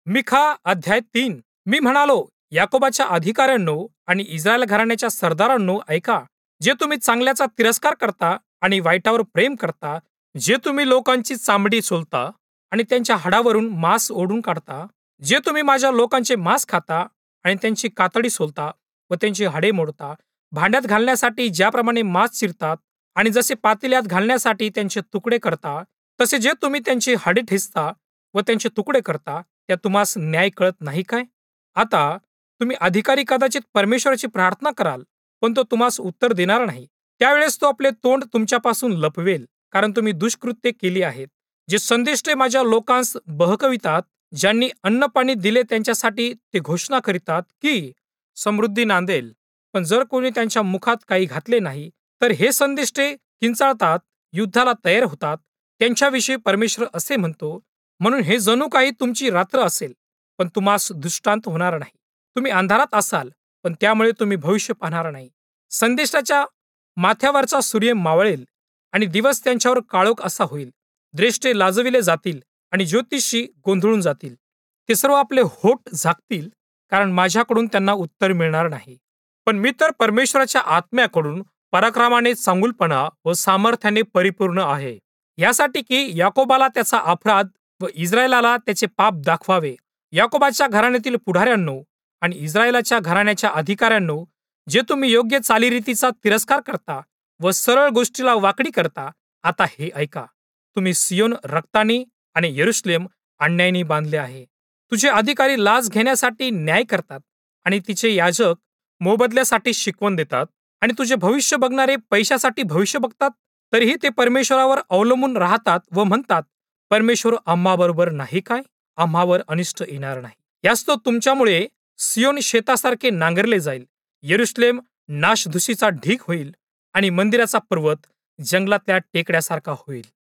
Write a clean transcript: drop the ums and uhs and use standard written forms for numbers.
मिखा अध्याय 3. मी म्हणालो, याकोबाच्या अधिकाऱ्यांनो आणि इस्रायल घराण्याच्या सरदारांनो, ऐका. जे तुम्ही चांगल्याचा तिरस्कार करता आणि वाईटावर प्रेम करता, जे तुम्ही लोकांची चामडी सोलता आणि त्यांच्या हाडावरून मांस ओढून काढता, जे तुम्ही माझ्या लोकांचे मांस खाता आणि त्यांची कातडी सोलता व त्यांची हाडे मोडता, भांड्यात घालण्यासाठी ज्याप्रमाणे मांस चिरतात आणि जसे पातेल्यात घालण्यासाठी त्यांचे तुकडे करता, तसे जे तुम्ही त्यांची हाडे ठेचता व त्यांचे तुकडे करता, त्या तुम्हास न्याय कळत नाही काय? आता तुम्ही अधिकारी कदाचित परमेश्वराची प्रार्थना कराल, पण तो तुम्हास उत्तर देणार नाही. त्यावेळेस तो आपले तोंड तुमच्यापासून लपवेल, कारण तुम्ही दुष्कृत्ये केली आहेत. जे संदिष्टे माझ्या लोकांस बहकवितात, ज्यांनी अन्न पाणी दिले त्यांच्यासाठी ते घोषणा करीतात की समृद्धी नांदेल, पण जर कोणी त्यांच्या मुखात काही घातले नाही, तर हे संदिष्टे किंचाळतात, युद्धाला तयार होतात. त्यांच्याविषयी परमेश्वर असे म्हणतो, म्हणून हे जणू काही तुमची रात्र असेल, पण तुम्हास दृष्टांत होणार नाही. तुम्ही अंधारात असाल, पण त्यामुळे तुम्ही भविष्य पाहणार नाही. संदेशाच्या माथ्यावरचा सूर्य मावळेल आणि दिवस त्यांच्यावर काळोख असा होईल. द्रेष्टे लाजविले जातील आणि ज्योतिषी गोंधळून जातील. ते सर्व आपले होठ झाकतील, कारण माझ्याकडून त्यांना उत्तर मिळणार नाही. पण मी तर परमेश्वराच्या आत्म्याकडून पराक्रमाने, चांगुलपणा व सामर्थ्याने परिपूर्ण आहे, यासाठी की याकोबाला त्याचा अपराध व इस्रायलाला त्याचे पाप दाखवावे. याकोबाच्या घराण्यातील पुढाऱ्यांनो आणि इस्रायलाच्या घराण्याच्या अधिकाऱ्यांनो, जे तुम्ही योग्य चालीरीतीचा तिरस्कार करता व सरळ गोष्टीला वाकडी करता, आता हे ऐका. तुम्ही सियोन रक्तानी आणि यरूशलेम अन्यायाने बांधले आहे. तुझे अधिकारी लाच घेण्यासाठी न्याय करतात आणि तिचे याजक मोबदल्यासाठी शिकवण देतात आणि तुझे भविष्य बघणारे पैशासाठी भविष्य बघतात. तरीही ते परमेश्वरावर अवलंबून राहतात व म्हणतात, परमेश्वर आम्हाबरोबर नाही काय? आम्हावर अनिष्ट येणार नाही. यास तो तुमच्यामुळे सियोन शेतासारखे नांगरले जाईल, यरूशलेम नाशधुशीचा ढीग होईल आणि मंदिराचा पर्वत जंगलातल्या टेकड्यासारखा होईल.